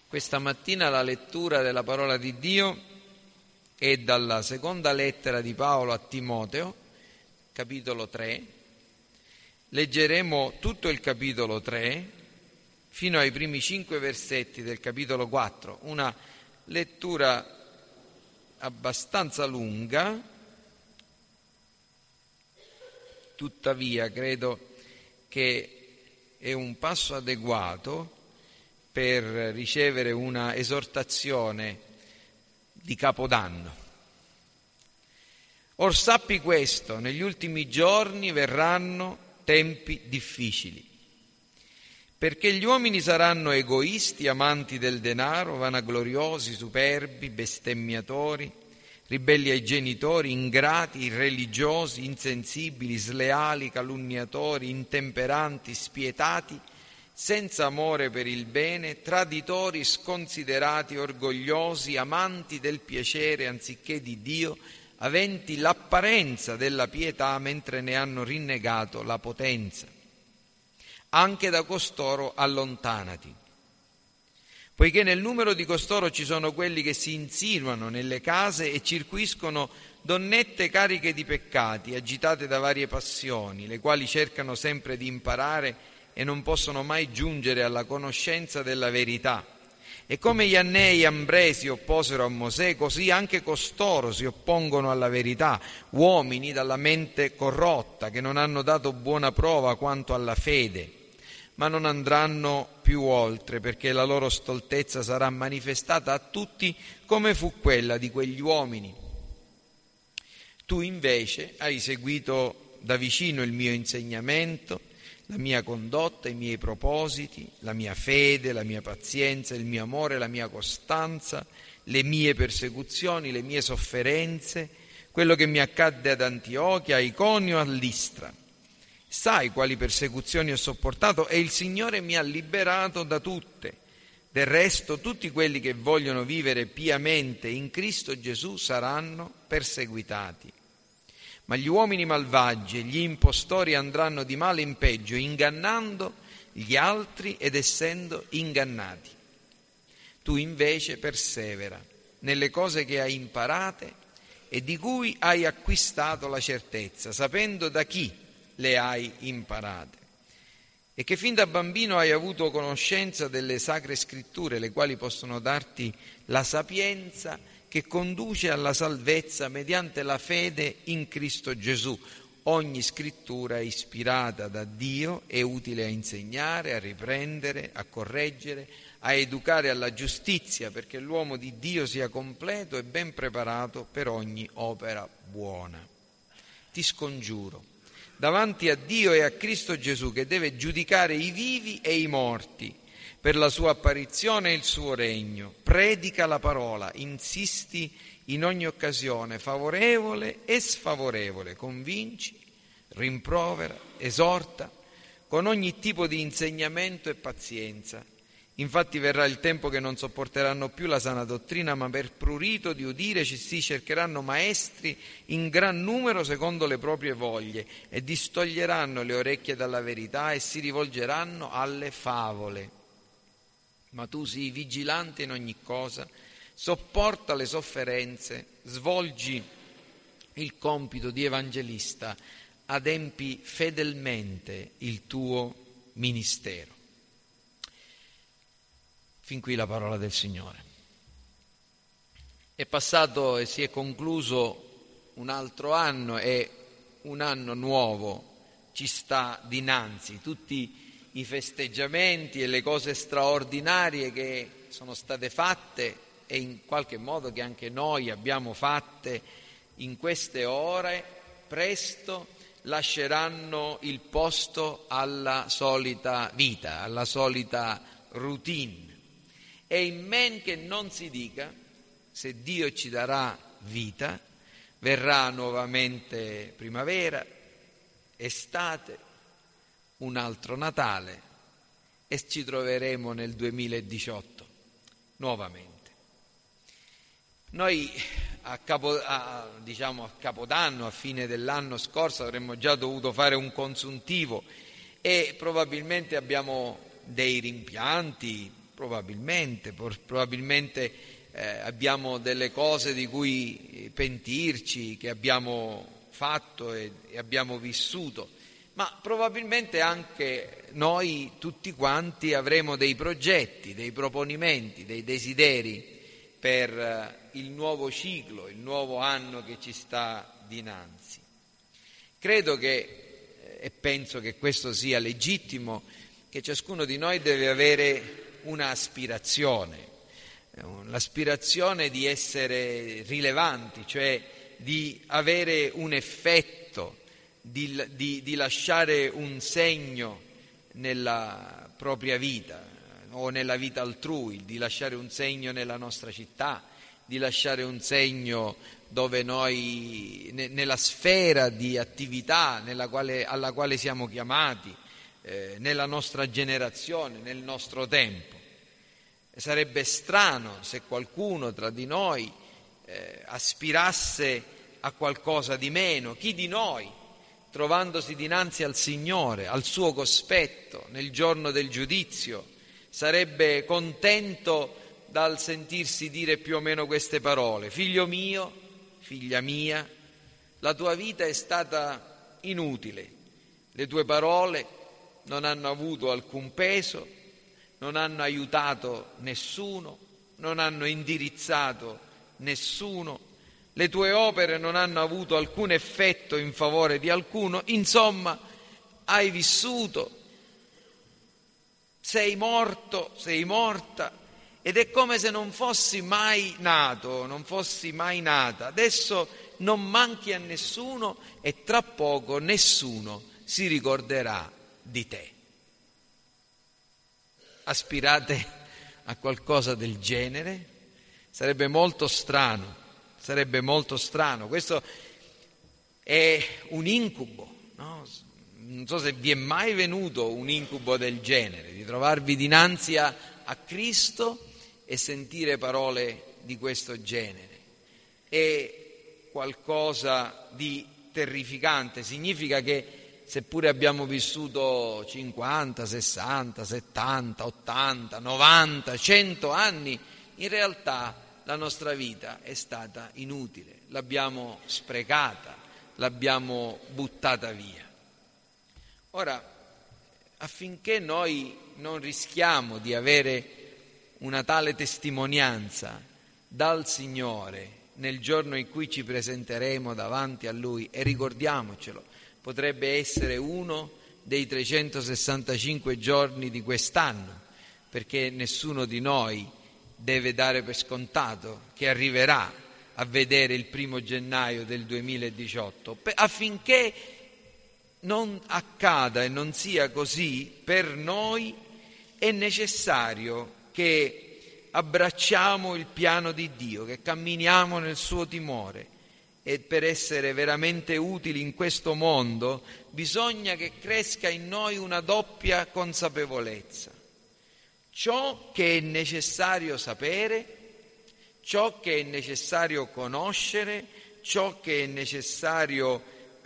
Questa mattina la lettura della parola di Dio è dalla seconda lettera di Paolo a Timoteo, capitolo 3. Leggeremo tutto il capitolo 3 fino ai primi 5 versetti del capitolo 4, una lettura abbastanza lunga, tuttavia credo che è un passo adeguato per ricevere una esortazione di Capodanno. Or sappi questo, negli ultimi giorni verranno tempi difficili, perché gli uomini saranno egoisti, amanti del denaro, vanagloriosi, superbi, bestemmiatori, ribelli ai genitori, ingrati, irreligiosi, insensibili, sleali, calunniatori, intemperanti, spietati, senza amore per il bene, traditori, sconsiderati, orgogliosi, amanti del piacere anziché di Dio, aventi l'apparenza della pietà mentre ne hanno rinnegato la potenza. Anche da costoro allontanati, poiché nel numero di costoro ci sono quelli che si insinuano nelle case e circuiscono donnette cariche di peccati, agitate da varie passioni, le quali cercano sempre di imparare e non possono mai giungere alla conoscenza della verità. E come gli Annei e Ambrei si opposero a Mosè, così anche costoro si oppongono alla verità, uomini dalla mente corrotta, che non hanno dato buona prova quanto alla fede, ma non andranno più oltre, perché la loro stoltezza sarà manifestata a tutti come fu quella di quegli uomini. Tu invece hai seguito da vicino il mio insegnamento, la mia condotta, i miei propositi, la mia fede, la mia pazienza, il mio amore, la mia costanza, le mie persecuzioni, le mie sofferenze, quello che mi accadde ad Antiochia, a Iconio, a Listra. Sai quali persecuzioni ho sopportato e il Signore mi ha liberato da tutte. Del resto tutti quelli che vogliono vivere piamente in Cristo Gesù saranno perseguitati. Ma gli uomini malvagi e gli impostori andranno di male in peggio, ingannando gli altri ed essendo ingannati. Tu invece persevera nelle cose che hai imparate e di cui hai acquistato la certezza, sapendo da chi le hai imparate, e che fin da bambino hai avuto conoscenza delle sacre scritture, le quali possono darti la sapienza che conduce alla salvezza mediante la fede in Cristo Gesù. Ogni scrittura ispirata da Dio è utile a insegnare, a riprendere, a correggere, a educare alla giustizia, perché l'uomo di Dio sia completo e ben preparato per ogni opera buona. Ti scongiuro, davanti a Dio e a Cristo Gesù, che deve giudicare i vivi e i morti per la sua apparizione e il suo regno, predica la parola, insisti in ogni occasione, favorevole e sfavorevole, convinci, rimprovera, esorta, con ogni tipo di insegnamento e pazienza. Infatti verrà il tempo che non sopporteranno più la sana dottrina, ma per prurito di udire si cercheranno maestri in gran numero secondo le proprie voglie, e distoglieranno le orecchie dalla verità e si rivolgeranno alle favole. Ma tu sii vigilante in ogni cosa, sopporta le sofferenze, svolgi il compito di evangelista, adempi fedelmente il tuo ministero. Fin qui la parola del Signore. È passato e si è concluso un altro anno e un anno nuovo ci sta dinanzi. Tutti i festeggiamenti e le cose straordinarie che sono state fatte e in qualche modo che anche noi abbiamo fatte in queste ore, presto lasceranno il posto alla solita vita, alla solita routine. E in men che non si dica, se Dio ci darà vita, verrà nuovamente primavera, estate, un altro Natale e ci troveremo nel 2018 nuovamente. Noi a Capodanno, a fine dell'anno scorso, avremmo già dovuto fare un consuntivo e probabilmente abbiamo dei rimpianti, probabilmente abbiamo delle cose di cui pentirci, che abbiamo fatto e abbiamo vissuto, ma probabilmente anche noi tutti quanti avremo dei progetti, dei proponimenti, dei desideri per il nuovo ciclo, il nuovo anno che ci sta dinanzi. Credo e penso che questo sia legittimo, che ciascuno di noi deve avere un'aspirazione, l'aspirazione di essere rilevanti, cioè di avere un effetto, di lasciare un segno nella propria vita o nella vita altrui, di lasciare un segno nella nostra città, di lasciare un segno dove noi, nella sfera di attività alla quale siamo chiamati, nella nostra generazione, nel nostro tempo. Sarebbe strano se qualcuno tra di noi aspirasse a qualcosa di meno. Chi di noi, trovandosi dinanzi al Signore, al suo cospetto, nel giorno del giudizio, sarebbe contento dal sentirsi dire più o meno queste parole: figlio mio, figlia mia, la tua vita è stata inutile, le tue parole non hanno avuto alcun peso, non hanno aiutato nessuno, non hanno indirizzato nessuno, le tue opere non hanno avuto alcun effetto in favore di alcuno, insomma, hai vissuto, sei morto, sei morta, ed è come se non fossi mai nato, non fossi mai nata. Adesso non manchi a nessuno e tra poco nessuno si ricorderà di te. Aspirate a qualcosa del genere? Sarebbe molto strano, Questo è un incubo, no? Non so se vi è mai venuto un incubo del genere, di trovarvi dinanzi a Cristo e sentire parole di questo genere. È qualcosa di terrificante. Significa che seppure abbiamo vissuto 50, 60, 70, 80, 90, 100 anni, in realtà la nostra vita è stata inutile, l'abbiamo sprecata, l'abbiamo buttata via. Ora, affinché noi non rischiamo di avere una tale testimonianza dal Signore nel giorno in cui ci presenteremo davanti a Lui, e ricordiamocelo, potrebbe essere uno dei 365 giorni di quest'anno, perché nessuno di noi deve dare per scontato che arriverà a vedere il 1° gennaio del 2018, affinché non accada e non sia così, per noi è necessario che abbracciamo il piano di Dio, che camminiamo nel suo timore, e per essere veramente utili in questo mondo bisogna che cresca in noi una doppia consapevolezza: ciò che è necessario sapere, ciò che è necessario conoscere, ciò che è necessario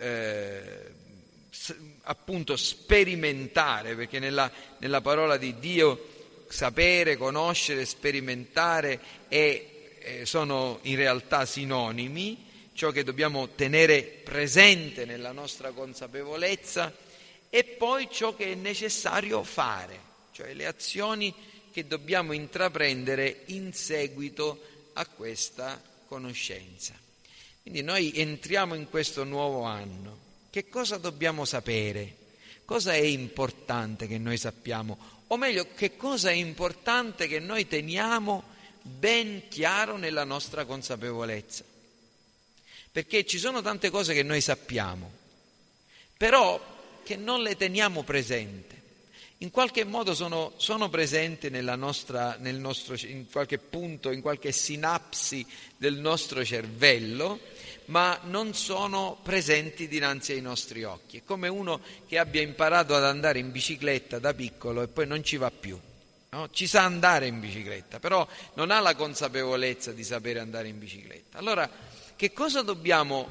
appunto sperimentare, perché nella parola di Dio sapere, conoscere, sperimentare sono in realtà sinonimi. Ciò che dobbiamo tenere presente nella nostra consapevolezza, e poi ciò che è necessario fare, cioè le azioni che dobbiamo intraprendere in seguito a questa conoscenza. Quindi noi entriamo in questo nuovo anno. Che cosa dobbiamo sapere? Cosa è importante che noi sappiamo? O meglio, che cosa è importante che noi teniamo ben chiaro nella nostra consapevolezza? Perché ci sono tante cose che noi sappiamo, però che non le teniamo presente. In qualche modo sono presenti in qualche punto, in qualche sinapsi del nostro cervello, ma non sono presenti dinanzi ai nostri occhi. È come uno che abbia imparato ad andare in bicicletta da piccolo e poi non ci va più, no? Ci sa andare in bicicletta, però non ha la consapevolezza di sapere andare in bicicletta. Allora, che cosa dobbiamo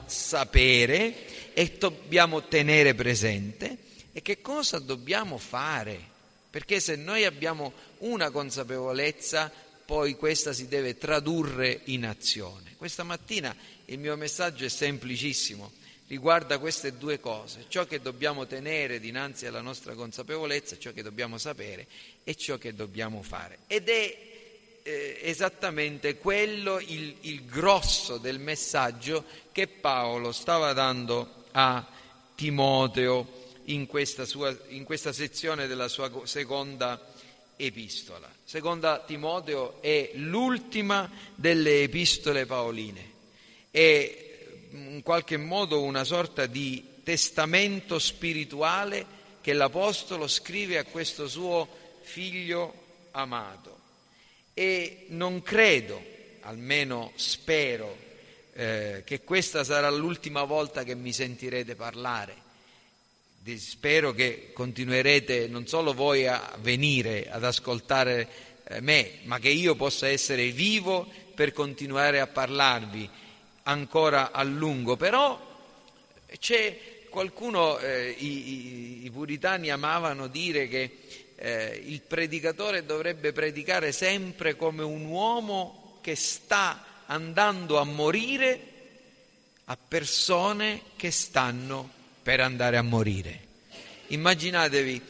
sapere e dobbiamo tenere presente, e che cosa dobbiamo fare? perché se noi abbiamo una consapevolezza, poi questa si deve tradurre in azione. Questa mattina il mio messaggio è semplicissimo, riguarda queste due cose: ciò che dobbiamo tenere dinanzi alla nostra consapevolezza, ciò che dobbiamo sapere e ciò che dobbiamo fare. Ed è esattamente quello il grosso del messaggio che Paolo stava dando a Timoteo in questa sezione della sua seconda epistola. Seconda Timoteo è l'ultima delle epistole paoline, è in qualche modo una sorta di testamento spirituale che l'Apostolo scrive a questo suo figlio amato. E non credo, almeno spero, che questa sarà l'ultima volta che mi sentirete parlare. Spero che continuerete non solo voi a venire ad ascoltare me, ma che io possa essere vivo per continuare a parlarvi ancora a lungo. Però c'è qualcuno, i puritani amavano dire che il predicatore dovrebbe predicare sempre come un uomo che sta andando a morire a persone che stanno per andare a morire. Immaginatevi,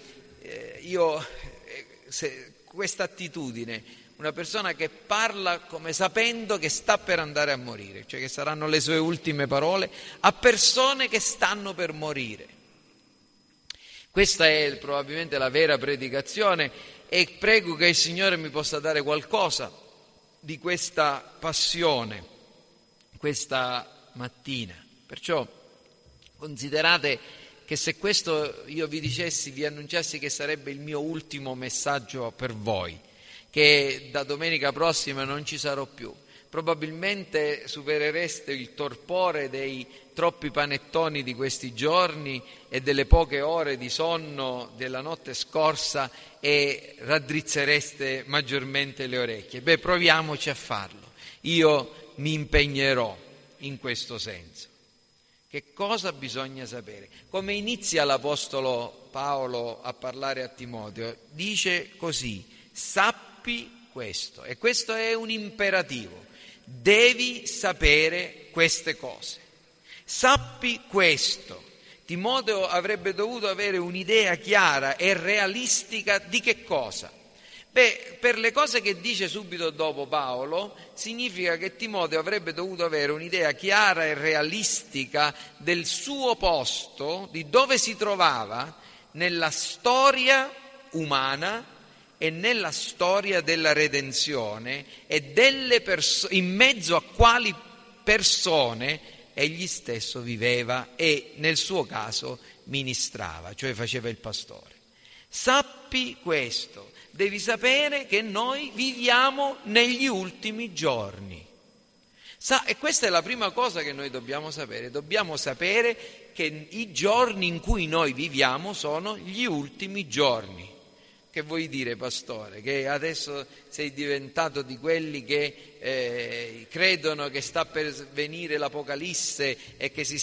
questa attitudine, una persona che parla come sapendo che sta per andare a morire, cioè che saranno le sue ultime parole, a persone che stanno per morire. Questa è probabilmente la vera predicazione, e prego che il Signore mi possa dare qualcosa di questa passione questa mattina. Perciò considerate che se questo io vi annunciassi che sarebbe il mio ultimo messaggio per voi, che da domenica prossima non ci sarò più, probabilmente superereste il torpore dei troppi panettoni di questi giorni e delle poche ore di sonno della notte scorsa e raddrizzereste maggiormente le orecchie. Proviamoci a farlo. Io mi impegnerò in questo senso. Che cosa bisogna sapere? Come inizia l'Apostolo Paolo a parlare a Timoteo? Dice così: sappi questo. E questo è un imperativo. Devi sapere queste cose. Sappi questo. Timoteo avrebbe dovuto avere un'idea chiara e realistica di che cosa? Per le cose che dice subito dopo Paolo, significa che Timoteo avrebbe dovuto avere un'idea chiara e realistica del suo posto, di dove si trovava nella storia umana e nella storia della redenzione e in mezzo a quali persone egli stesso viveva e nel suo caso ministrava, cioè faceva il pastore. Sappi questo. Devi sapere che noi viviamo negli ultimi giorni. E questa è la prima cosa che noi dobbiamo sapere. Dobbiamo sapere che i giorni in cui noi viviamo sono gli ultimi giorni. Che vuoi dire, pastore? Che adesso sei diventato di quelli che credono che sta per venire l'Apocalisse e che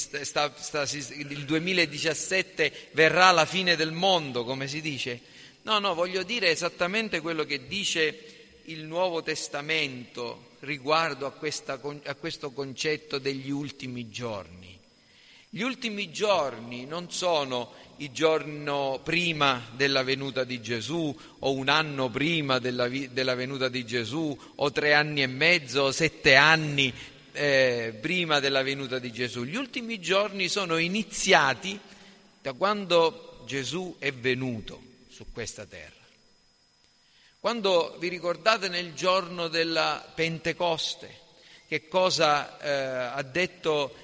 il 2017 verrà la fine del mondo, come si dice? No, voglio dire esattamente quello che dice il Nuovo Testamento riguardo a questo concetto degli ultimi giorni. Gli ultimi giorni non sono il giorno prima della venuta di Gesù, o un anno prima della venuta di Gesù, o 3 anni e mezzo, o 7 anni prima della venuta di Gesù. Gli ultimi giorni sono iniziati da quando Gesù è venuto su questa terra. Quando vi ricordate nel giorno della Pentecoste, che cosa ha detto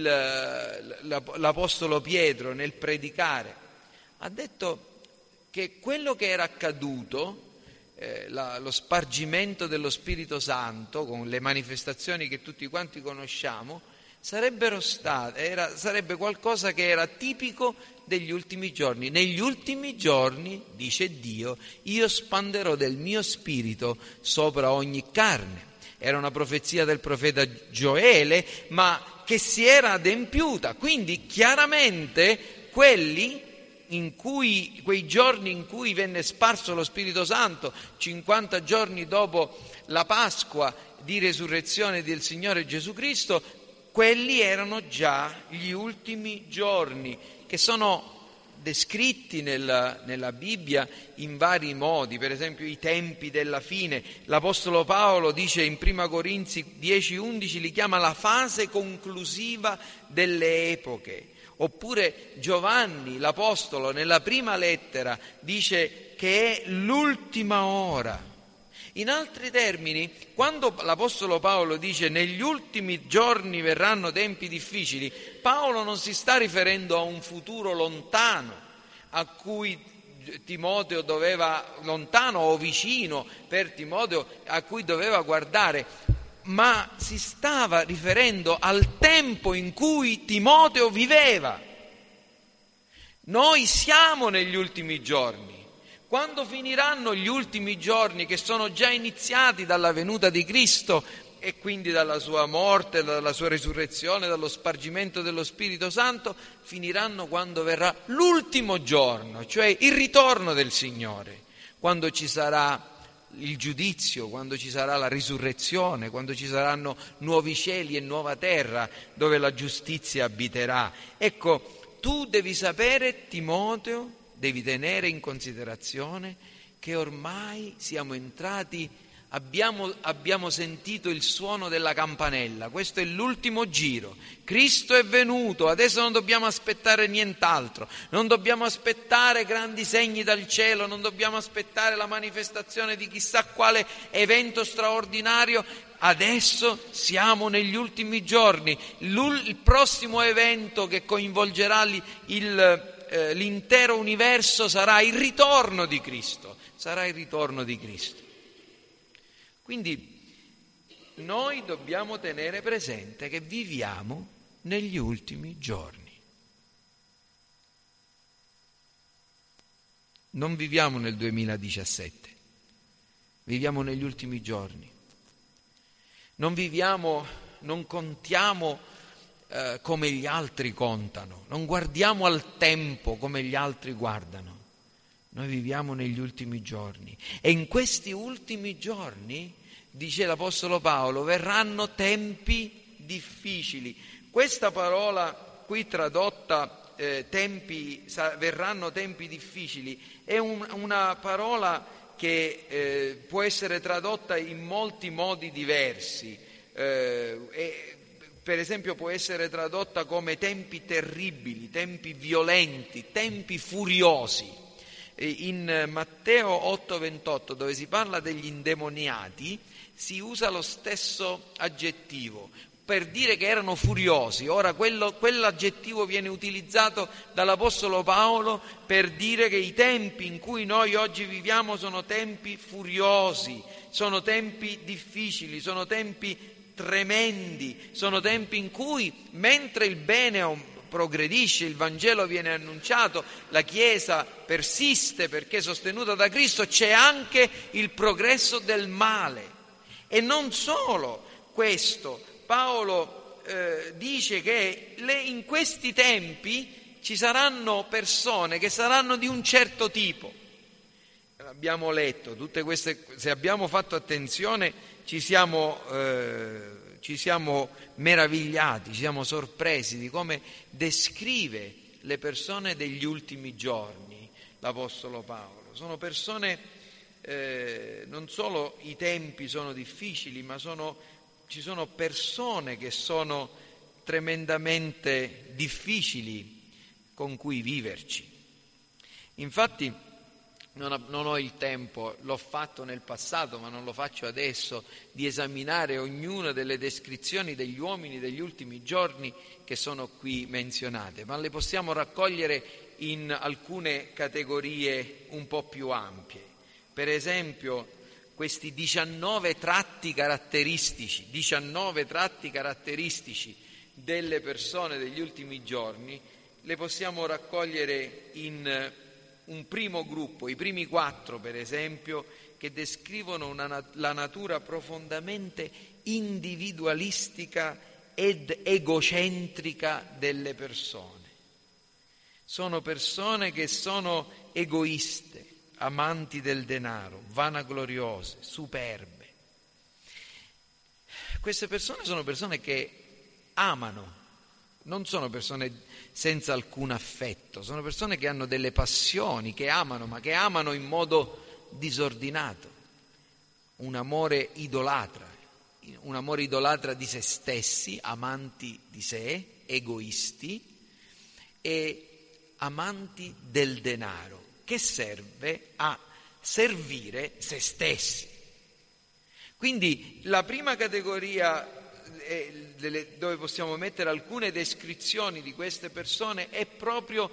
l'Apostolo Pietro nel predicare? Ha detto che quello che era accaduto, lo spargimento dello Spirito Santo con le manifestazioni che tutti quanti conosciamo, sarebbe qualcosa che era tipico degli ultimi giorni. Negli ultimi giorni, dice Dio, io spanderò del mio spirito sopra ogni carne. Era una profezia del profeta Gioele, ma che si era adempiuta. Quindi chiaramente quelli quei giorni in cui venne sparso lo Spirito Santo, 50 giorni dopo la Pasqua di resurrezione del Signore Gesù Cristo, quelli erano già gli ultimi giorni, che sono descritti nella Bibbia in vari modi. Per esempio i tempi della fine. L'Apostolo Paolo dice in 1 Corinzi 10:11, li chiama la fase conclusiva delle epoche. Oppure Giovanni, l'Apostolo, nella prima lettera dice che è l'ultima ora. In altri termini, quando l'Apostolo Paolo dice negli ultimi giorni verranno tempi difficili, Paolo non si sta riferendo a un futuro lontano, a cui Timoteo doveva, lontano o vicino per Timoteo, a cui doveva guardare, ma si stava riferendo al tempo in cui Timoteo viveva. Noi siamo negli ultimi giorni. Quando finiranno gli ultimi giorni, che sono già iniziati dalla venuta di Cristo e quindi dalla sua morte, dalla sua risurrezione, dallo spargimento dello Spirito Santo, finiranno quando verrà l'ultimo giorno, cioè il ritorno del Signore, quando ci sarà il giudizio, quando ci sarà la risurrezione, quando ci saranno nuovi cieli e nuova terra dove la giustizia abiterà. Ecco, tu devi sapere, Timoteo, devi tenere in considerazione che ormai siamo entrati, abbiamo sentito il suono della campanella, questo è l'ultimo giro, Cristo è venuto, adesso non dobbiamo aspettare nient'altro, non dobbiamo aspettare grandi segni dal cielo, non dobbiamo aspettare la manifestazione di chissà quale evento straordinario. Adesso siamo negli ultimi giorni, il prossimo evento che coinvolgerà l'intero universo sarà il ritorno di Cristo, Quindi noi dobbiamo tenere presente che viviamo negli ultimi giorni. Non viviamo nel 2017, viviamo negli ultimi giorni. Non contiamo come gli altri contano, non guardiamo al tempo come gli altri guardano. Noi viviamo negli ultimi giorni e in questi ultimi giorni, dice l'Apostolo Paolo, verranno tempi difficili. Questa parola qui tradotta verranno tempi difficili è una parola che può essere tradotta in molti modi diversi. Per esempio può essere tradotta come tempi terribili, tempi violenti, tempi furiosi. In Matteo 8:28, dove si parla degli indemoniati, si usa lo stesso aggettivo per dire che erano furiosi. Ora quell'aggettivo viene utilizzato dall'Apostolo Paolo per dire che i tempi in cui noi oggi viviamo sono tempi furiosi, sono tempi difficili, sono tempi tremendi, sono tempi in cui, mentre il bene progredisce, il Vangelo viene annunciato, la Chiesa persiste perché è sostenuta da Cristo, c'è anche il progresso del male. E non solo questo, Paolo dice che in questi tempi ci saranno persone che saranno di un certo tipo. Abbiamo letto tutte queste, se abbiamo fatto attenzione ci siamo meravigliati, ci siamo sorpresi di come descrive le persone degli ultimi giorni l'Apostolo Paolo. Sono persone, non solo i tempi sono difficili, ma ci sono persone che sono tremendamente difficili con cui viverci. Infatti non ho il tempo, l'ho fatto nel passato ma non lo faccio adesso, di esaminare ognuna delle descrizioni degli uomini degli ultimi giorni che sono qui menzionate, ma le possiamo raccogliere in alcune categorie un po' più ampie. Per esempio questi 19 tratti caratteristici delle persone degli ultimi giorni le possiamo raccogliere in un primo gruppo, i primi 4 per esempio, che descrivono la natura profondamente individualistica ed egocentrica delle persone. sono persone che sono egoiste, amanti del denaro, vanagloriose, superbe. Queste persone sono persone che amano, non sono persone senza alcun affetto, sono persone che hanno delle passioni, che amano, ma che amano in modo disordinato, un amore idolatra di se stessi, amanti di sé, egoisti e amanti del denaro, che serve a servire se stessi. Quindi la prima categoria dove possiamo mettere alcune descrizioni di queste persone è proprio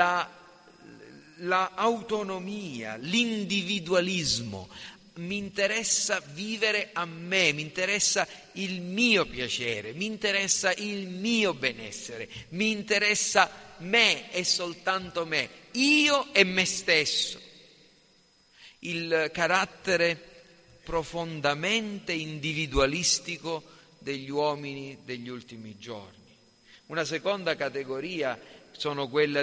l'autonomia, l'individualismo. Mi interessa vivere a me, mi interessa il mio piacere, mi interessa il mio benessere, mi interessa me e soltanto me, io e me stesso. Il carattere profondamente individualistico degli uomini degli ultimi giorni. Una seconda categoria sono quella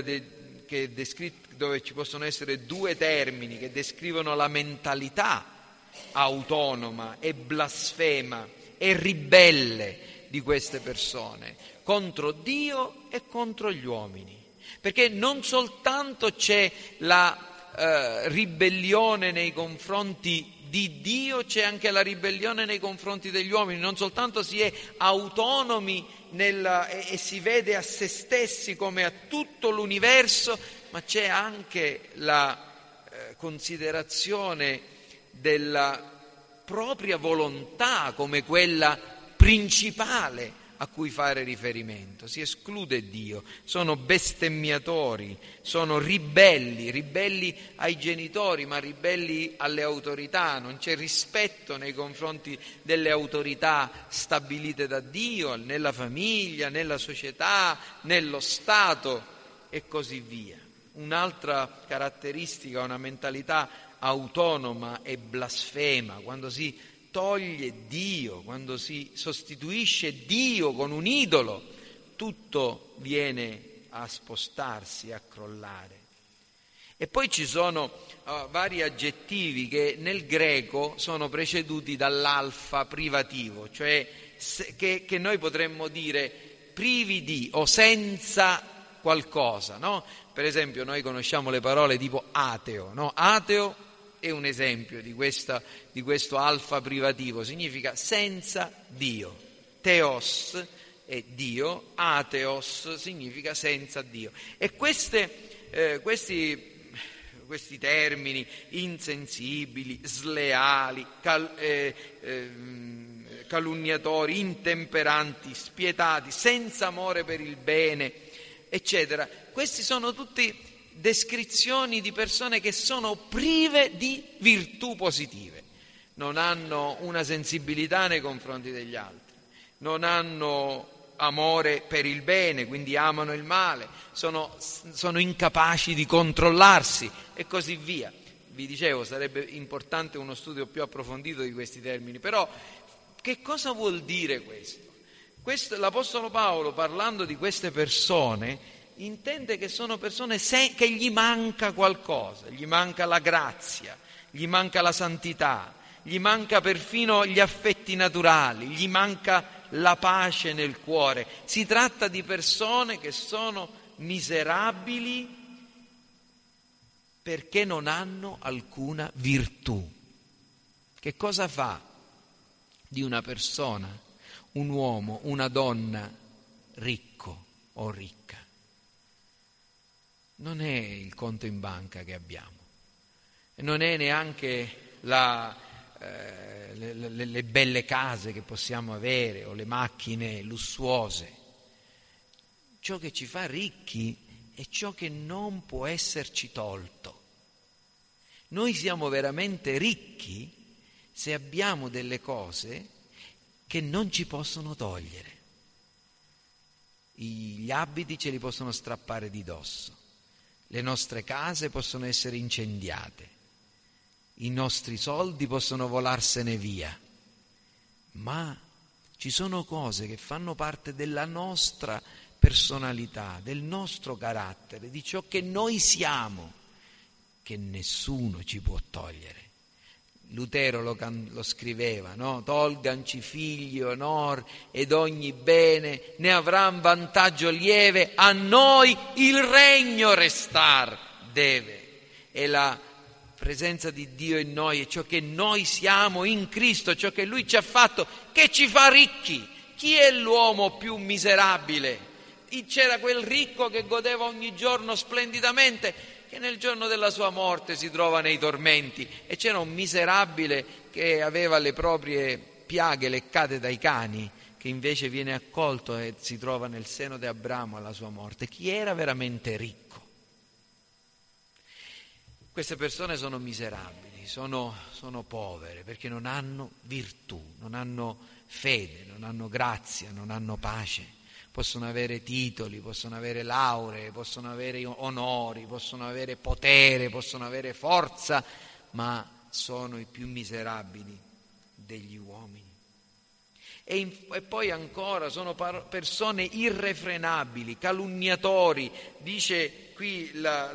dove ci possono essere due termini che descrivono la mentalità autonoma e blasfema e ribelle di queste persone contro Dio e contro gli uomini, perché non soltanto c'è la ribellione nei confronti di Dio, c'è anche la ribellione nei confronti degli uomini. Non soltanto si è autonomi e si vede a se stessi come a tutto l'universo, ma c'è anche la considerazione della propria volontà come quella principale a cui fare riferimento. Si esclude Dio, sono bestemmiatori, sono ribelli ai genitori, ma ribelli alle autorità. Non c'è rispetto nei confronti delle autorità stabilite da Dio, nella famiglia, nella società, nello Stato e così via. Un'altra caratteristica, una mentalità autonoma e blasfema, quando si toglie Dio, quando si sostituisce Dio con un idolo, tutto viene a spostarsi, a crollare. E poi ci sono vari aggettivi che nel greco sono preceduti dall'alfa privativo, cioè che noi potremmo dire privi di o senza qualcosa, no? Per esempio noi conosciamo le parole tipo ateo, no? Ateo è un esempio di questo alfa privativo, significa senza Dio. Theos è Dio, atheos significa senza Dio. E questi termini insensibili, sleali, calunniatori, intemperanti, spietati, senza amore per il bene, eccetera, questi sono tutti descrizioni di persone che sono prive di virtù positive, non hanno una sensibilità nei confronti degli altri, non hanno amore per il bene, quindi amano il male, sono incapaci di controllarsi e così via. Vi dicevo, sarebbe importante uno studio più approfondito di questi termini, però che cosa vuol dire questo? L'Apostolo Paolo, parlando di queste persone, intende che sono persone che gli manca qualcosa, gli manca la grazia, gli manca la santità, gli manca perfino gli affetti naturali, gli manca la pace nel cuore. Si tratta di persone che sono miserabili perché non hanno alcuna virtù. Che cosa fa di una persona, un uomo, una donna ricco o ricca? Non è il conto in banca che abbiamo, non è neanche le belle case che possiamo avere o le macchine lussuose. Ciò che ci fa ricchi è ciò che non può esserci tolto. Noi siamo veramente ricchi se abbiamo delle cose che non ci possono togliere. Gli abiti ce li possono strappare di dosso. Le nostre case possono essere incendiate, i nostri soldi possono volarsene via, ma ci sono cose che fanno parte della nostra personalità, del nostro carattere, di ciò che noi siamo, che nessuno ci può togliere. Lutero lo scriveva, no? Tolganci figli onor ed ogni bene, ne avran vantaggio lieve, a noi il regno restar deve. E la presenza di Dio in noi è ciò che noi siamo in Cristo, ciò che Lui ci ha fatto, che ci fa ricchi. Chi è l'uomo più miserabile? C'era quel ricco che godeva ogni giorno splendidamente, che nel giorno della sua morte si trova nei tormenti, e c'era un miserabile che aveva le proprie piaghe leccate dai cani, che invece viene accolto e si trova nel seno di Abramo alla sua morte. Chi era veramente ricco? Queste persone sono miserabili, sono povere, perché non hanno virtù, non hanno fede, non hanno grazia, non hanno pace. Possono avere titoli, possono avere lauree, possono avere onori, possono avere potere, possono avere forza, ma sono i più miserabili degli uomini. E poi ancora sono persone irrefrenabili, calunniatori. Dice qui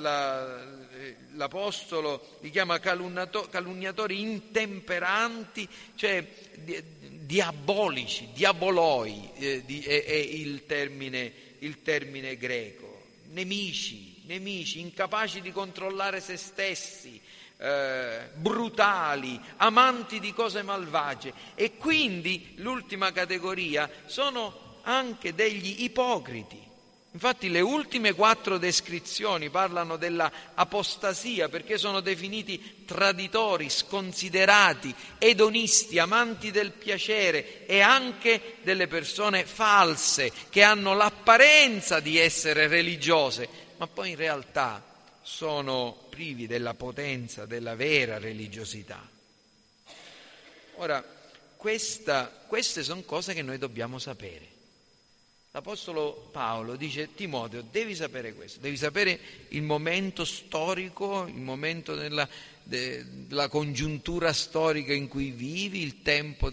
l'Apostolo, li chiama calunniatori intemperanti, cioè diabolici, diaboloi è il termine greco. Nemici, incapaci di controllare se stessi, brutali, amanti di cose malvagie. E quindi l'ultima categoria sono anche degli ipocriti. Infatti le ultime 4 descrizioni parlano della apostasia, perché sono definiti traditori, sconsiderati, edonisti, amanti del piacere, e anche delle persone false che hanno l'apparenza di essere religiose, ma poi in realtà sono privi della potenza della vera religiosità. Ora, queste sono cose che noi dobbiamo sapere. L'Apostolo Paolo dice: Timoteo, devi sapere questo, devi sapere il momento storico, il momento della congiuntura storica in cui vivi, il tempo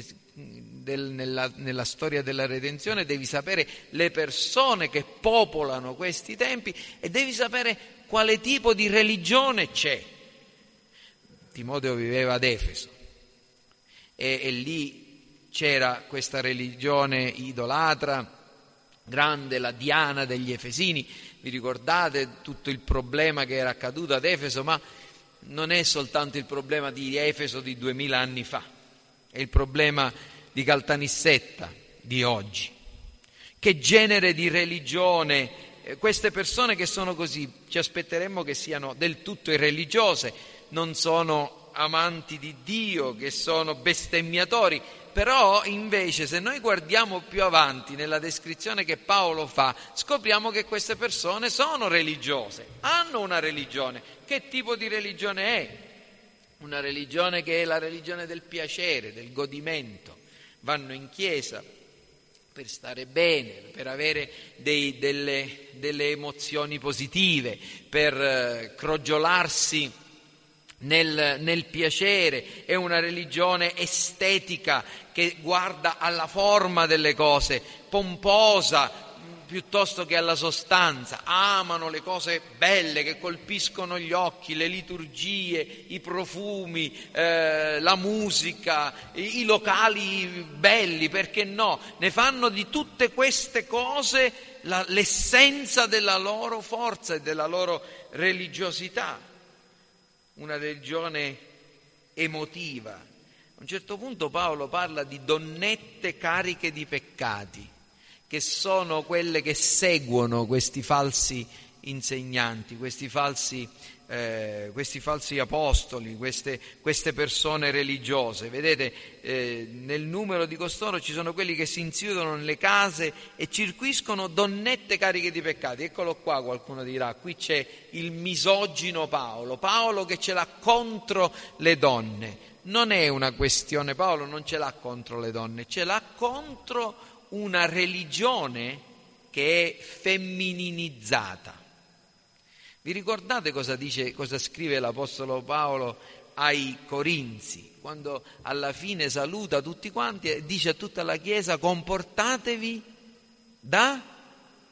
nella storia della redenzione, devi sapere le persone che popolano questi tempi e devi sapere quale tipo di religione c'è. Timoteo viveva ad Efeso e lì c'era questa religione idolatra grande, la Diana degli Efesini. Vi ricordate tutto il problema che era accaduto ad Efeso? Ma non è soltanto il problema di Efeso di 2000 anni fa, è il problema di Caltanissetta di oggi. Che genere di religione? Queste persone che sono così, ci aspetteremmo che siano del tutto irreligiose, non sono amanti di Dio, che sono bestemmiatori. Però invece, se noi guardiamo più avanti nella descrizione che Paolo fa, scopriamo che queste persone sono religiose, hanno una religione. Che tipo di religione è? Una religione che è la religione del piacere, del godimento. Vanno in chiesa per stare bene, per avere delle emozioni positive, per crogiolarsi nel piacere. È una religione estetica che guarda alla forma delle cose, pomposa piuttosto che alla sostanza. Amano le cose belle che colpiscono gli occhi, le liturgie, i profumi, la musica, i locali belli, perché no? Ne fanno di tutte queste cose l'essenza della loro forza e della loro religiosità. Una religione emotiva. A un certo punto Paolo parla di donnette cariche di peccati, che sono quelle che seguono questi falsi insegnanti, questi falsi apostoli, queste persone religiose. Vedete, nel numero di costoro ci sono quelli che si insinuano nelle case e circuiscono donnette cariche di peccati. Eccolo qua, qualcuno dirà, qui c'è il misogino Paolo che ce l'ha contro le donne. Non è una questione, Paolo non ce l'ha contro le donne, ce l'ha contro una religione che è femmininizzata. Vi ricordate cosa scrive l'Apostolo Paolo ai Corinzi, quando alla fine saluta tutti quanti e dice a tutta la Chiesa: comportatevi da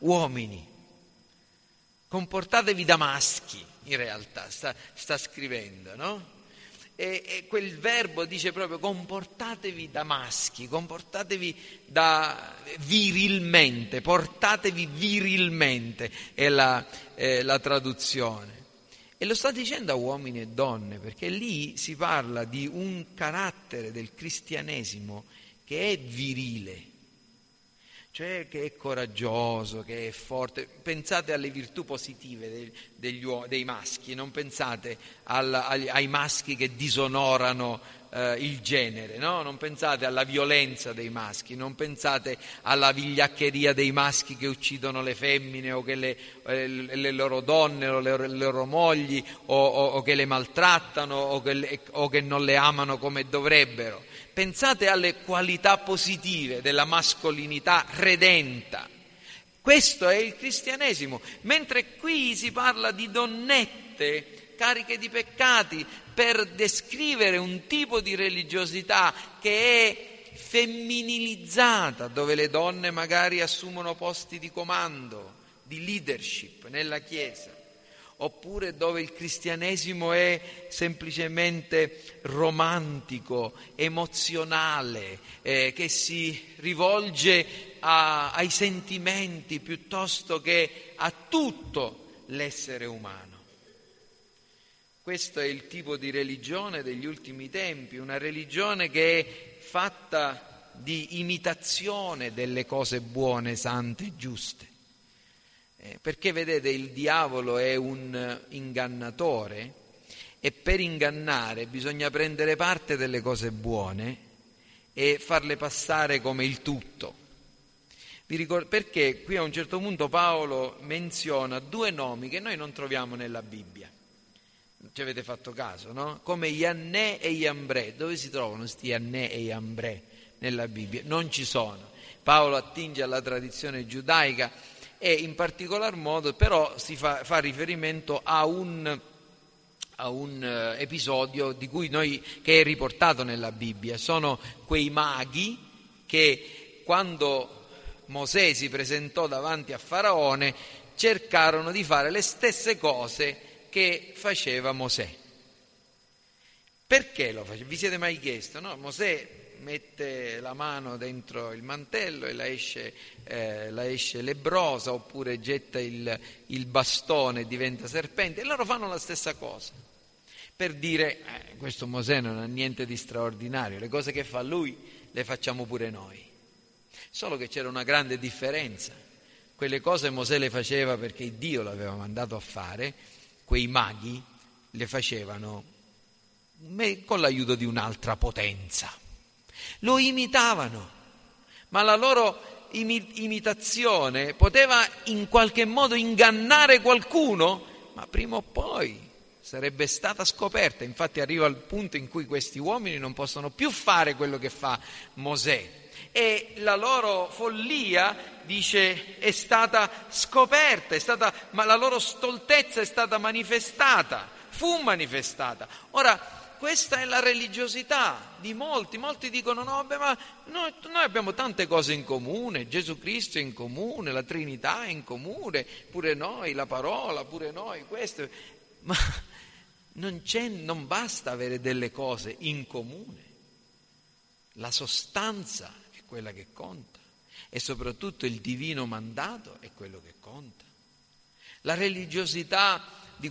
uomini, comportatevi da maschi, in realtà, sta scrivendo, no? E quel verbo dice proprio comportatevi da maschi, comportatevi da virilmente, portatevi virilmente, è la traduzione. E lo sta dicendo a uomini e donne, perché lì si parla di un carattere del cristianesimo che è virile, cioè che è coraggioso, che è forte. Pensate alle virtù positive dei maschi, non pensate ai maschi che disonorano il genere, no? Non pensate alla violenza dei maschi, non pensate alla vigliaccheria dei maschi che uccidono le femmine o che le loro donne o le loro mogli o che le maltrattano o che non le amano come dovrebbero. Pensate alle qualità positive della mascolinità redenta. Questo è il cristianesimo, mentre qui si parla di donnette cariche di peccati per descrivere un tipo di religiosità che è femminilizzata, dove le donne magari assumono posti di comando, di leadership nella Chiesa, oppure dove il cristianesimo è semplicemente romantico, emozionale, che si rivolge ai sentimenti piuttosto che a tutto l'essere umano. Questo è il tipo di religione degli ultimi tempi, una religione che è fatta di imitazione delle cose buone, sante, giuste. Perché vedete, il diavolo è un ingannatore e per ingannare bisogna prendere parte delle cose buone e farle passare come il tutto. Perché qui a un certo punto Paolo menziona due nomi che noi non troviamo nella Bibbia. Ci avete fatto caso, no? Come Iannè e Iambrè. Dove si trovano questi Iannè e Iambrè nella Bibbia? Non ci sono. Paolo attinge alla tradizione giudaica e in particolar modo però si fa riferimento a un episodio che è riportato nella Bibbia. Sono quei maghi che quando Mosè si presentò davanti a Faraone cercarono di fare le stesse cose che faceva Mosè. Perché lo faceva? Vi siete mai chiesto? No? Mosè mette la mano dentro il mantello e la esce lebbrosa, oppure getta il bastone e diventa serpente, e loro fanno la stessa cosa per dire questo Mosè non ha niente di straordinario, le cose che fa lui le facciamo pure noi. Solo che c'era una grande differenza: quelle cose Mosè le faceva perché Dio l'aveva mandato a fare, quei maghi le facevano con l'aiuto di un'altra potenza. Lo imitavano, ma la loro imitazione poteva in qualche modo ingannare qualcuno, ma prima o poi sarebbe stata scoperta. Infatti arriva il punto in cui questi uomini non possono più fare quello che fa Mosè e la loro follia, dice, è stata scoperta, ma la loro stoltezza è stata manifestata, fu manifestata. Ora, questa è la religiosità di molti. Molti dicono: no, beh, ma noi abbiamo tante cose in comune, Gesù Cristo è in comune, la Trinità è in comune, pure noi, la parola, pure noi, questo. Ma non basta avere delle cose in comune. La sostanza è quella che conta e soprattutto il divino mandato è quello che conta. La religiosità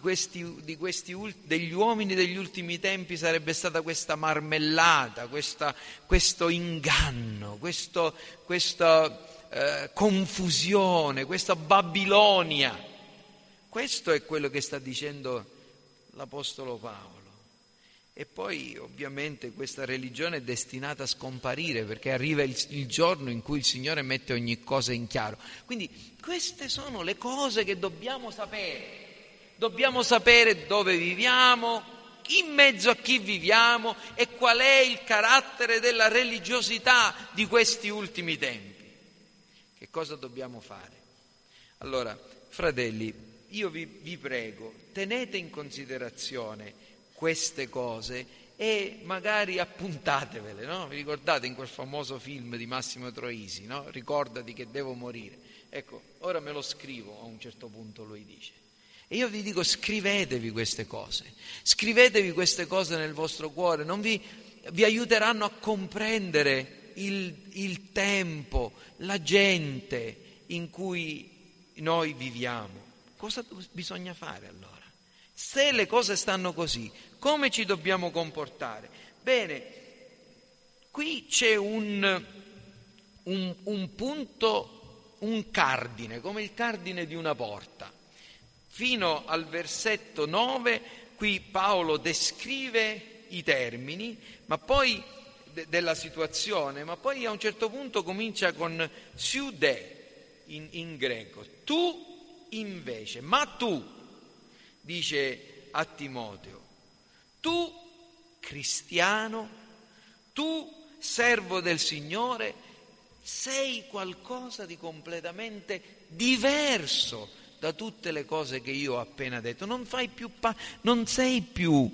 degli uomini degli ultimi tempi sarebbe stata questa marmellata, questo inganno, questa confusione, questa Babilonia. Questo è quello che sta dicendo l'Apostolo Paolo. E poi ovviamente questa religione è destinata a scomparire, perché arriva il giorno in cui il Signore mette ogni cosa in chiaro. Quindi queste sono le cose che dobbiamo sapere. Dobbiamo sapere dove viviamo, in mezzo a chi viviamo e qual è il carattere della religiosità di questi ultimi tempi. Che cosa dobbiamo fare? Allora, fratelli, io vi prego, tenete in considerazione queste cose e magari appuntatevele, no? Vi ricordate in quel famoso film di Massimo Troisi, no? Ricordati che devo morire. Ecco, ora me lo scrivo, a un certo punto lui dice. E io vi dico, scrivetevi queste cose nel vostro cuore, vi aiuteranno a comprendere il tempo, la gente in cui noi viviamo. Cosa bisogna fare allora? Se le cose stanno così, come ci dobbiamo comportare? Bene, qui c'è un punto, un cardine, come il cardine di una porta. Fino al versetto 9, qui Paolo descrive i termini, ma poi della situazione, ma poi a un certo punto comincia con siude in greco. Tu invece, ma tu, dice a Timoteo, tu cristiano, tu servo del Signore, sei qualcosa di completamente diverso da tutte le cose che io ho appena detto. Non sei più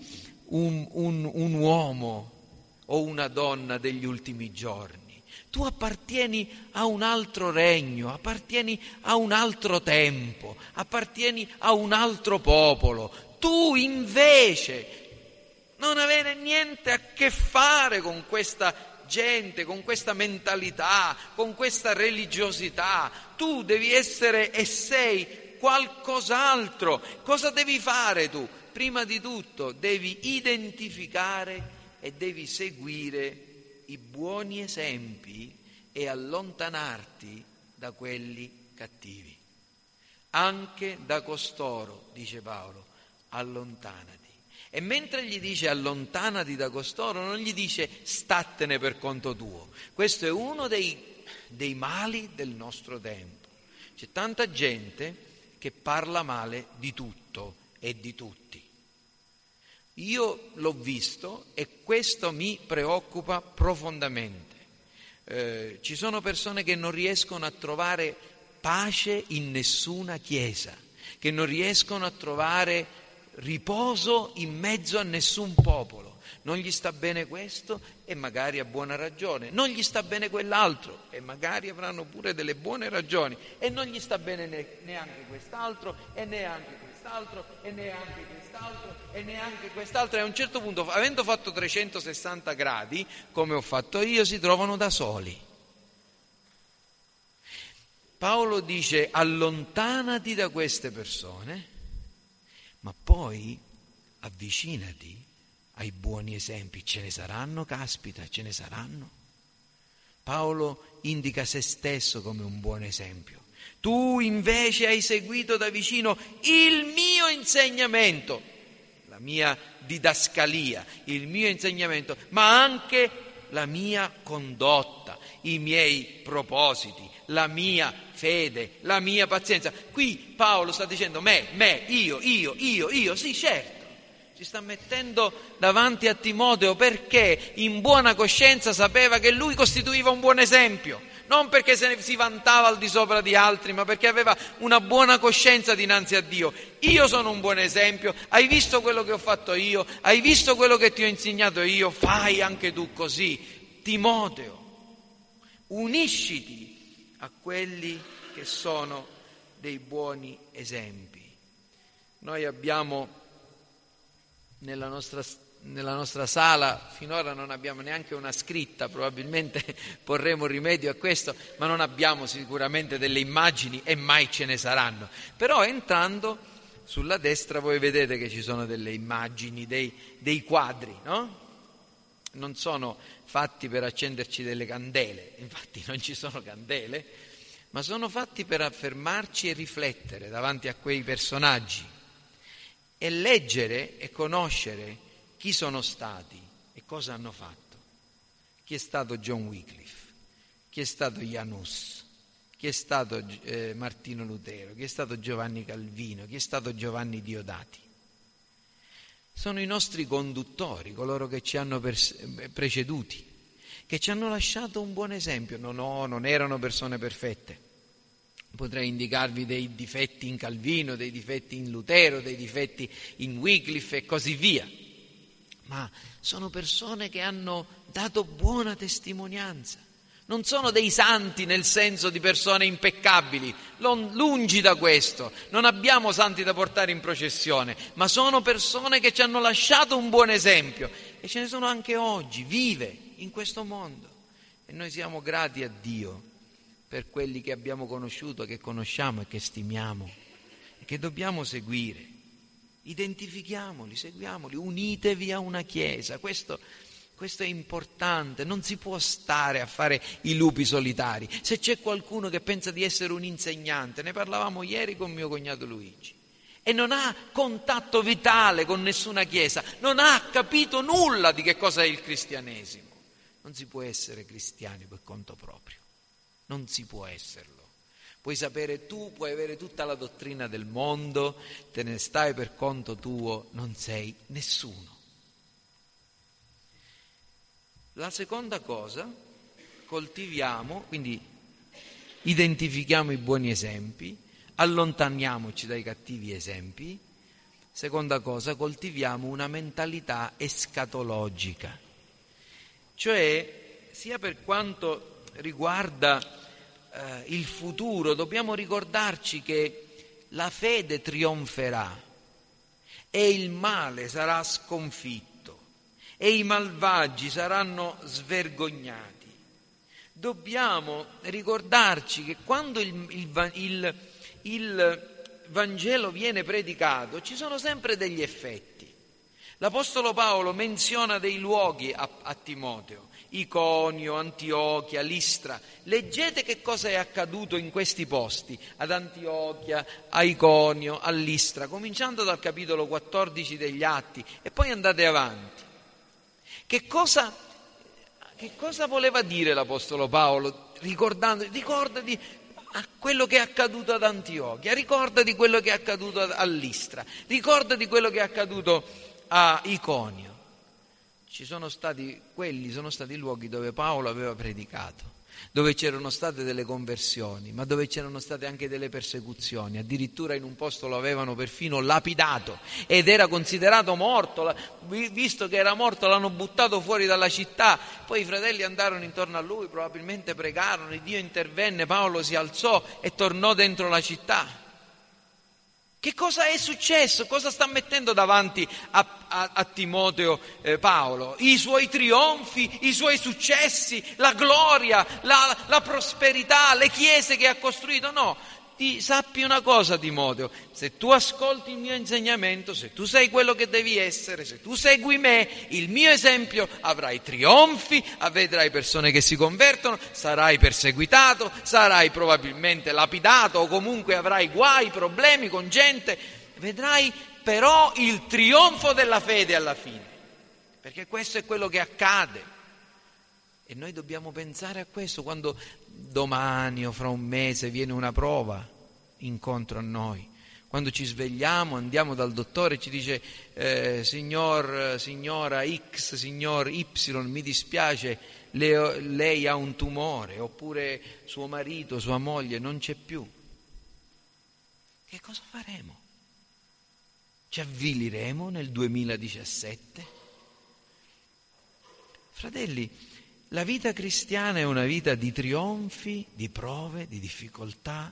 un uomo o una donna degli ultimi giorni. Tu appartieni a un altro regno, appartieni a un altro tempo, appartieni a un altro popolo. Tu invece non avere niente a che fare con questa gente, con questa mentalità, con questa religiosità. Tu devi essere e sei qualcos'altro. Cosa devi fare tu? Prima di tutto devi identificare e devi seguire i buoni esempi e allontanarti da quelli cattivi. Anche da costoro, dice Paolo, allontanati. E mentre gli dice allontanati da costoro, non gli dice stattene per conto tuo. Questo è uno dei mali del nostro tempo. C'è tanta gente che parla male di tutto e di tutti. Io l'ho visto e questo mi preoccupa profondamente. Ci sono persone che non riescono a trovare pace in nessuna chiesa, che non riescono a trovare riposo in mezzo a nessun popolo. Non gli sta bene questo e magari ha buona ragione, non gli sta bene quell'altro e magari avranno pure delle buone ragioni, e non gli sta bene neanche quest'altro e neanche quest'altro e neanche quest'altro e neanche quest'altro, e a un certo punto, avendo fatto 360 gradi come ho fatto io, si trovano da soli. Paolo dice allontanati da queste persone, ma poi avvicinati ai buoni esempi. Ce ne saranno, caspita, ce ne saranno. Paolo indica se stesso come un buon esempio. Tu invece hai seguito da vicino il mio insegnamento, la mia didascalia, il mio insegnamento, ma anche la mia condotta, i miei propositi, la mia fede, la mia pazienza. Qui Paolo sta dicendo io, sì, certo. Si sta mettendo davanti a Timoteo perché in buona coscienza sapeva che lui costituiva un buon esempio, non perché si vantava al di sopra di altri, ma perché aveva una buona coscienza dinanzi a Dio. Io sono un buon esempio, hai visto quello che ho fatto io, hai visto quello che ti ho insegnato io, fai anche tu così. Timoteo, unisciti a quelli che sono dei buoni esempi. Noi abbiamo nella nostra sala, finora non abbiamo neanche una scritta, probabilmente porremo rimedio a questo, ma non abbiamo sicuramente delle immagini e mai ce ne saranno. Però entrando sulla destra voi vedete che ci sono delle immagini, dei quadri, no? Non sono fatti per accenderci delle candele, infatti non ci sono candele, ma sono fatti per affermarci e riflettere davanti a quei personaggi e leggere e conoscere chi sono stati e cosa hanno fatto. Chi è stato John Wycliffe, chi è stato Jan Hus, chi è stato Martino Lutero, chi è stato Giovanni Calvino, chi è stato Giovanni Diodati. Sono i nostri conduttori, coloro che ci hanno preceduti, che ci hanno lasciato un buon esempio. Non erano persone perfette. Potrei indicarvi dei difetti in Calvino, dei difetti in Lutero, dei difetti in Wycliffe e così via. ma sono persone che hanno dato buona testimonianza. Non sono dei santi nel senso di persone impeccabili, lungi da questo, non abbiamo santi da portare in processione, ma sono persone che ci hanno lasciato un buon esempio e ce ne sono anche oggi, vive in questo mondo. E noi siamo grati a Dio per quelli che abbiamo conosciuto, che conosciamo e che stimiamo e che dobbiamo seguire. Identifichiamoli, seguiamoli, unitevi a una chiesa, questo è importante, non si può stare a fare i lupi solitari. Se c'è qualcuno che pensa di essere un insegnante, ne parlavamo ieri con mio cognato Luigi, e non ha contatto vitale con nessuna chiesa, non ha capito nulla di che cosa è il cristianesimo, non si può essere cristiani per conto proprio, non si può esserlo. Puoi sapere tu, puoi avere tutta la dottrina del mondo, te ne stai per conto tuo, non sei nessuno. La seconda cosa, coltiviamo, quindi identifichiamo i buoni esempi, allontaniamoci dai cattivi esempi. Seconda cosa, coltiviamo una mentalità escatologica, cioè sia per quanto riguarda il futuro, dobbiamo ricordarci che la fede trionferà e il male sarà sconfitto e i malvagi saranno svergognati. Dobbiamo ricordarci che quando il Vangelo viene predicato ci sono sempre degli effetti. L'Apostolo Paolo menziona dei luoghi a Timoteo, Iconio, Antiochia, Listra. Leggete che cosa è accaduto in questi posti, ad Antiochia, a Iconio, a Listra, cominciando dal capitolo 14 degli Atti e poi andate avanti. Che cosa voleva dire l'Apostolo Paolo? Ricordati a quello che è accaduto ad Antiochia, ricordati quello che è accaduto a Listra, ricordati quello che è accaduto a Iconio. Sono stati i luoghi dove Paolo aveva predicato, dove c'erano state delle conversioni, ma dove c'erano state anche delle persecuzioni. Addirittura in un posto lo avevano perfino lapidato ed era considerato morto, visto che era morto l'hanno buttato fuori dalla città. Poi i fratelli andarono intorno a lui, probabilmente pregarono, e Dio intervenne, Paolo si alzò e tornò dentro la città. Che cosa è successo? Cosa sta mettendo davanti a Timoteo Paolo? I suoi trionfi, i suoi successi, la gloria, la prosperità, le chiese che ha costruito? No, sappi una cosa, Timoteo, se tu ascolti il mio insegnamento, se tu sei quello che devi essere, se tu segui me, il mio esempio, avrai trionfi, vedrai persone che si convertono, sarai perseguitato, sarai probabilmente lapidato o comunque avrai guai, problemi con gente, vedrai però il trionfo della fede alla fine, perché questo è quello che accade. E noi dobbiamo pensare a questo quando domani o fra un mese viene una prova incontro a noi. Quando ci svegliamo, andiamo dal dottore e ci dice signora X, signor Y, mi dispiace, lei ha un tumore, oppure suo marito, sua moglie non c'è più. Che cosa faremo? Ci avviliremo nel 2017? Fratelli, la vita cristiana è una vita di trionfi, di prove, di difficoltà.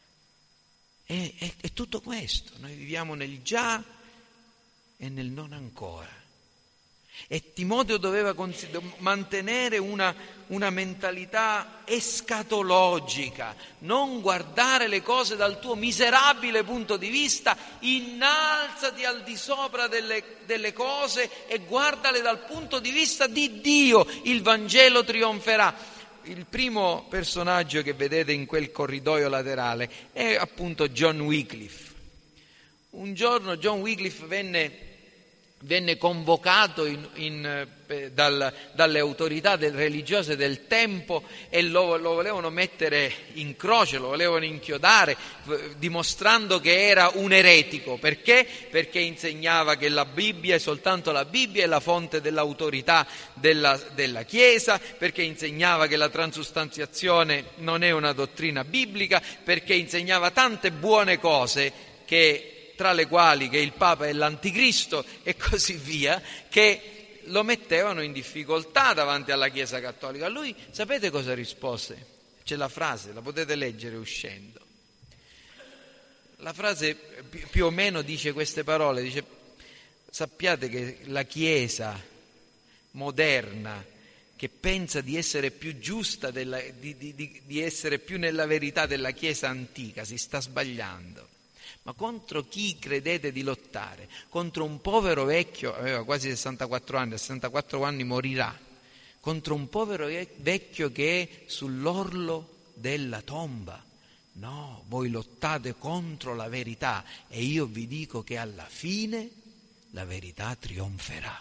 È tutto questo. Noi viviamo nel già e nel non ancora. E Timoteo doveva mantenere una mentalità escatologica, non guardare le cose dal tuo miserabile punto di vista, innalzati al di sopra delle cose e guardale dal punto di vista di Dio. Il Vangelo trionferà. Il primo personaggio che vedete in quel corridoio laterale è appunto John Wycliffe. Un giorno John Wycliffe venne convocato dalle autorità religiose del tempo e lo volevano mettere in croce, lo volevano inchiodare, dimostrando che era un eretico. Perché? Perché insegnava che la Bibbia è soltanto la Bibbia, è la fonte dell'autorità della Chiesa, perché insegnava che la transustanziazione non è una dottrina biblica, perché insegnava tante buone cose tra le quali che il Papa è l'Anticristo e così via, che lo mettevano in difficoltà davanti alla Chiesa Cattolica. Lui, sapete cosa rispose? C'è la frase, la potete leggere uscendo. La frase più o meno dice queste parole, dice: sappiate che la Chiesa moderna, che pensa di essere più giusta, di essere più nella verità della Chiesa antica, si sta sbagliando. Ma contro chi credete di lottare? Contro un povero vecchio, aveva quasi 64 anni, a 64 anni morirà, contro un povero vecchio che è sull'orlo della tomba. No, voi lottate contro la verità e io vi dico che alla fine la verità trionferà.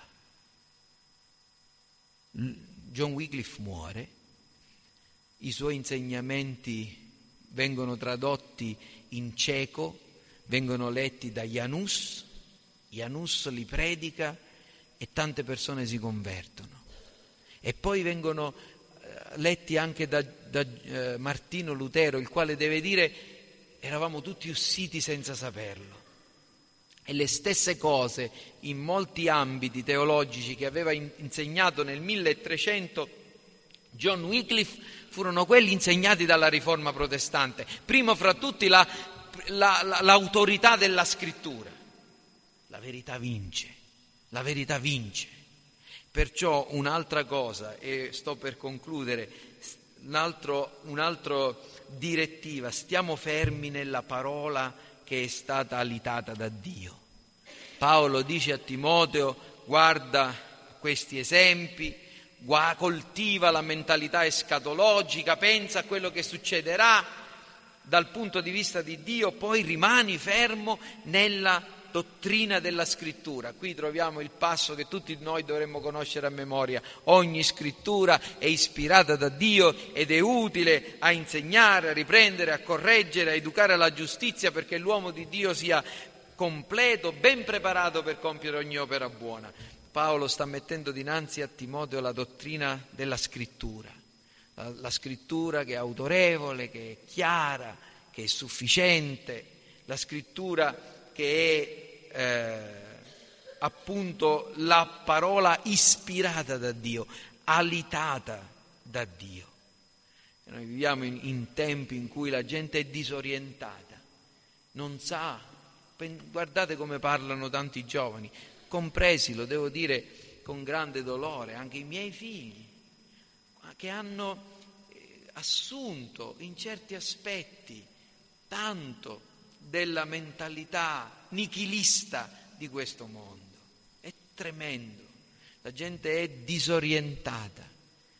John Wycliffe muore, i suoi insegnamenti vengono tradotti in ceco, vengono letti da Janus li predica e tante persone si convertono. E poi vengono letti anche da Martino Lutero, il quale deve dire: eravamo tutti ussiti senza saperlo. E le stesse cose in molti ambiti teologici che aveva insegnato nel 1300 John Wycliffe furono quelli insegnati dalla Riforma protestante. Primo fra tutti l'autorità della Scrittura. La verità vince, la verità vince. Perciò un'altra cosa, e sto per concludere, un'altra direttiva: stiamo fermi nella parola che è stata alitata da Dio. Paolo dice a Timoteo: guarda questi esempi, coltiva la mentalità escatologica, pensa a quello che succederà dal punto di vista di Dio, poi rimani fermo nella dottrina della Scrittura. Qui troviamo il passo che tutti noi dovremmo conoscere a memoria: ogni Scrittura è ispirata da Dio ed è utile a insegnare, a riprendere, a correggere, a educare alla giustizia, perché l'uomo di Dio sia completo, ben preparato per compiere ogni opera buona. Paolo sta mettendo dinanzi a Timoteo la dottrina della Scrittura, la Scrittura che è autorevole, che è chiara, che è sufficiente, la Scrittura che è appunto la parola ispirata da Dio, alitata da Dio. E noi viviamo in tempi in cui la gente è disorientata, non sa, guardate come parlano tanti giovani, compresi, lo devo dire con grande dolore, anche i miei figli, che hanno assunto in certi aspetti tanto della mentalità nichilista di questo mondo. È tremendo, la gente è disorientata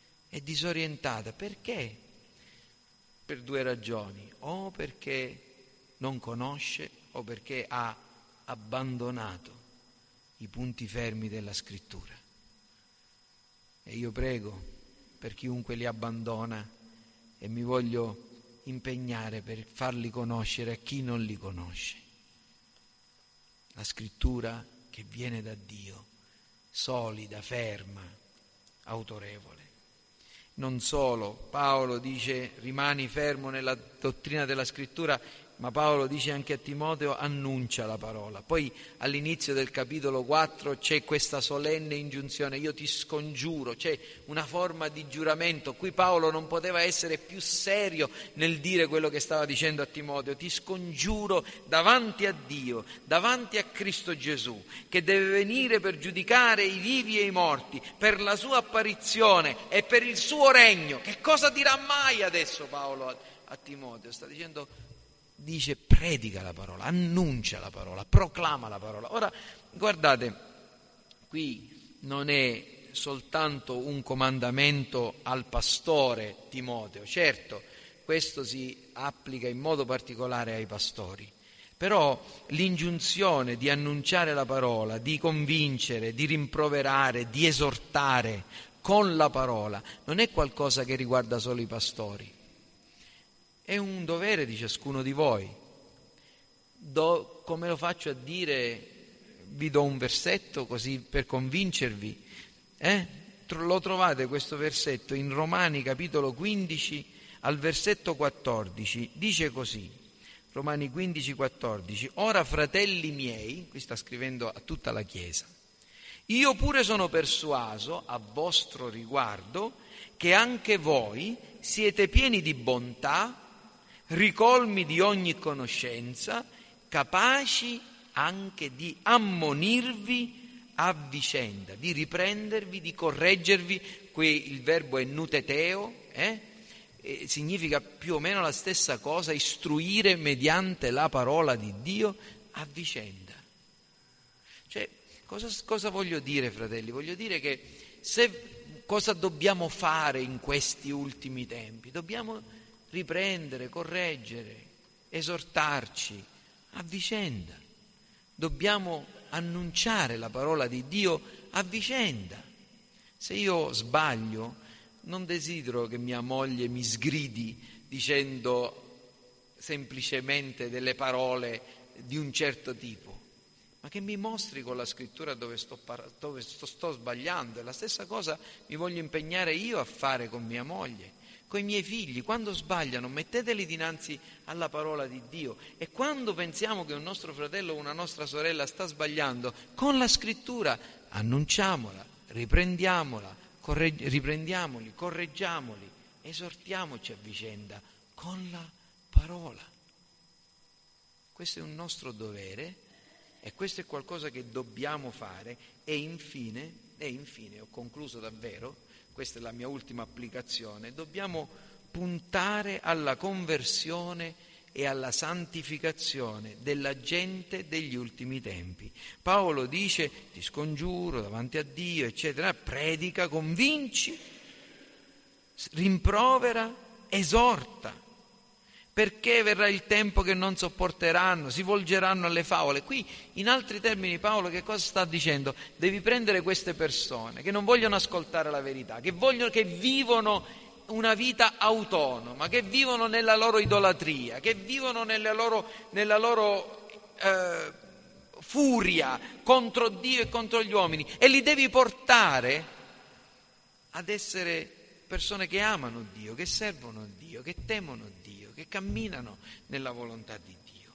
perché? Per due ragioni: o perché non conosce o perché ha abbandonato i punti fermi della Scrittura. E io prego per chiunque li abbandona e mi voglio impegnare per farli conoscere a chi non li conosce. La Scrittura che viene da Dio, solida, ferma, autorevole. Non solo, Paolo dice: rimani fermo nella dottrina della Scrittura, ma Paolo dice anche a Timoteo: annuncia la parola. Poi all'inizio del capitolo 4 c'è questa solenne ingiunzione: io ti scongiuro, c'è una forma di giuramento. Qui Paolo non poteva essere più serio nel dire quello che stava dicendo a Timoteo: ti scongiuro davanti a Dio, davanti a Cristo Gesù, che deve venire per giudicare i vivi e i morti, per la sua apparizione e per il suo regno. Che cosa dirà mai adesso Paolo a Timoteo? Sta dicendo, dice: predica la parola, annuncia la parola, proclama la parola. Ora, guardate, qui non è soltanto un comandamento al pastore Timoteo, certo, questo si applica in modo particolare ai pastori, però l'ingiunzione di annunciare la parola, di convincere, di rimproverare, di esortare con la parola, non è qualcosa che riguarda solo i pastori. È un dovere di ciascuno di voi. Come lo faccio a dire? Vi do un versetto così per convincervi. Lo trovate questo versetto in Romani capitolo 15 al versetto 14. Dice così, Romani 15, 14: ora fratelli miei, qui sta scrivendo a tutta la Chiesa, Io pure sono persuaso a vostro riguardo che anche voi siete pieni di bontà, ricolmi di ogni conoscenza, capaci anche di ammonirvi a vicenda, di riprendervi, di correggervi. Qui il verbo è nuteteo, significa più o meno la stessa cosa, istruire mediante la parola di Dio a vicenda. Cioè, cosa voglio dire, fratelli? Voglio dire che cosa dobbiamo fare in questi ultimi tempi? Dobbiamo riprendere, correggere, esortarci a vicenda. Dobbiamo annunciare la parola di Dio a vicenda. Se io sbaglio, non desidero che mia moglie mi sgridi dicendo semplicemente delle parole di un certo tipo, ma che mi mostri con la scrittura dove sto sbagliando. E la stessa cosa mi voglio impegnare io a fare con mia moglie, con i miei figli. Quando sbagliano, metteteli dinanzi alla parola di Dio, e quando pensiamo che un nostro fratello o una nostra sorella sta sbagliando, con la scrittura annunciamola, riprendiamoli, correggiamoli, esortiamoci a vicenda con la parola. Questo è un nostro dovere e questo è qualcosa che dobbiamo fare. E infine, ho concluso davvero, questa è la mia ultima applicazione, dobbiamo puntare alla conversione e alla santificazione della gente degli ultimi tempi. Paolo dice: ti scongiuro davanti a Dio, eccetera, predica, convinci, rimprovera, esorta, perché verrà il tempo che non sopporteranno, si volgeranno alle favole. Qui, in altri termini, Paolo che cosa sta dicendo? Devi prendere queste persone che non vogliono ascoltare la verità, che vivono una vita autonoma, che vivono nella loro idolatria, che vivono nella loro furia contro Dio e contro gli uomini, e li devi portare ad essere persone che amano Dio, che servono Dio, che temono Dio, che camminano nella volontà di Dio.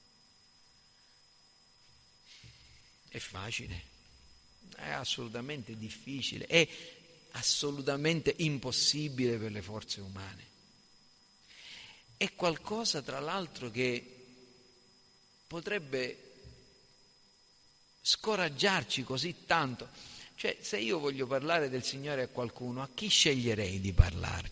È facile? È assolutamente difficile, è assolutamente impossibile per le forze umane. È qualcosa, tra l'altro, che potrebbe scoraggiarci così tanto. Cioè, se io voglio parlare del Signore a qualcuno, a chi sceglierei di parlare?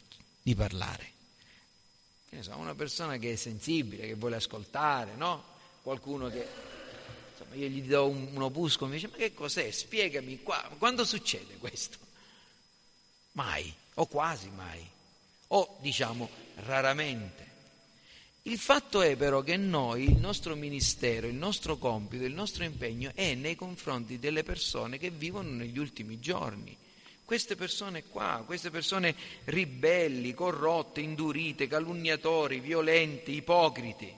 Che ne so, una persona che è sensibile, che vuole ascoltare, no? Qualcuno che, insomma, io gli do un opuscolo, mi dice: ma che cos'è? Spiegami qua. Quando succede questo? Mai, o quasi mai, o diciamo raramente. Il fatto è però che noi, il nostro ministero, il nostro compito, il nostro impegno è nei confronti delle persone che vivono negli ultimi giorni. Queste persone qua, queste persone ribelli, corrotte, indurite, calunniatori, violenti, ipocriti,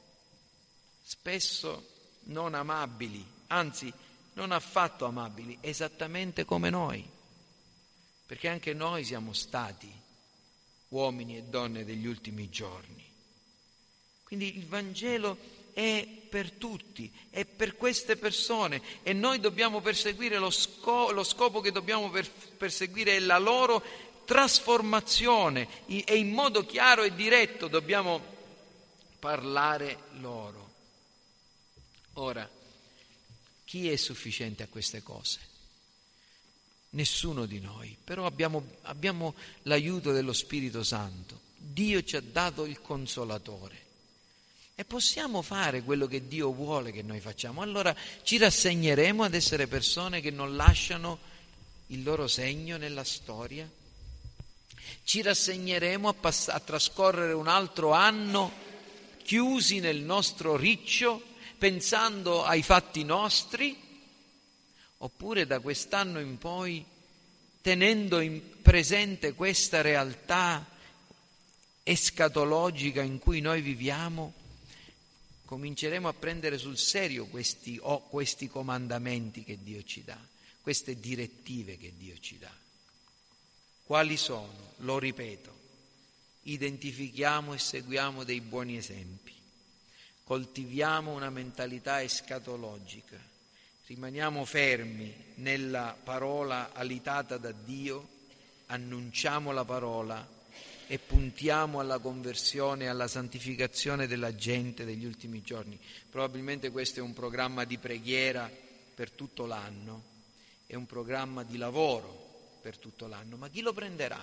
spesso non amabili, anzi non affatto amabili, esattamente come noi. Perché anche noi siamo stati uomini e donne degli ultimi giorni. Quindi il Vangelo è per tutti, è per queste persone, e noi dobbiamo perseguire lo scopo che dobbiamo perseguire è la loro trasformazione, e in modo chiaro e diretto dobbiamo parlare loro. Ora, chi è sufficiente a queste cose? Nessuno di noi, però abbiamo l'aiuto dello Spirito Santo. Dio ci ha dato il Consolatore e possiamo fare quello che Dio vuole che noi facciamo. Allora ci rassegneremo ad essere persone che non lasciano il loro segno nella storia? Ci rassegneremo a trascorrere un altro anno chiusi nel nostro riccio, pensando ai fatti nostri? Oppure da quest'anno in poi, tenendo in presente questa realtà escatologica in cui noi viviamo, cominceremo a prendere sul serio questi comandamenti che Dio ci dà, queste direttive che Dio ci dà. Quali sono? Lo ripeto: identifichiamo e seguiamo dei buoni esempi, coltiviamo una mentalità escatologica, rimaniamo fermi nella parola alitata da Dio, annunciamo la parola e puntiamo alla conversione e alla santificazione della gente degli ultimi giorni. Probabilmente questo è un programma di preghiera per tutto l'anno, è un programma di lavoro per tutto l'anno, ma chi lo prenderà?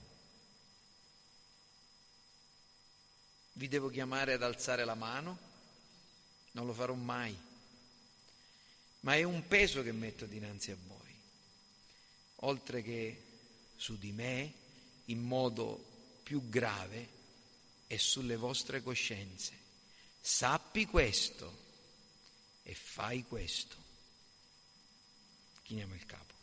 Vi devo chiamare ad alzare la mano? Non lo farò mai, ma è un peso che metto dinanzi a voi, oltre che su di me, in modo più grave, è sulle vostre coscienze. Sappi questo e fai questo. Chiniamo il capo.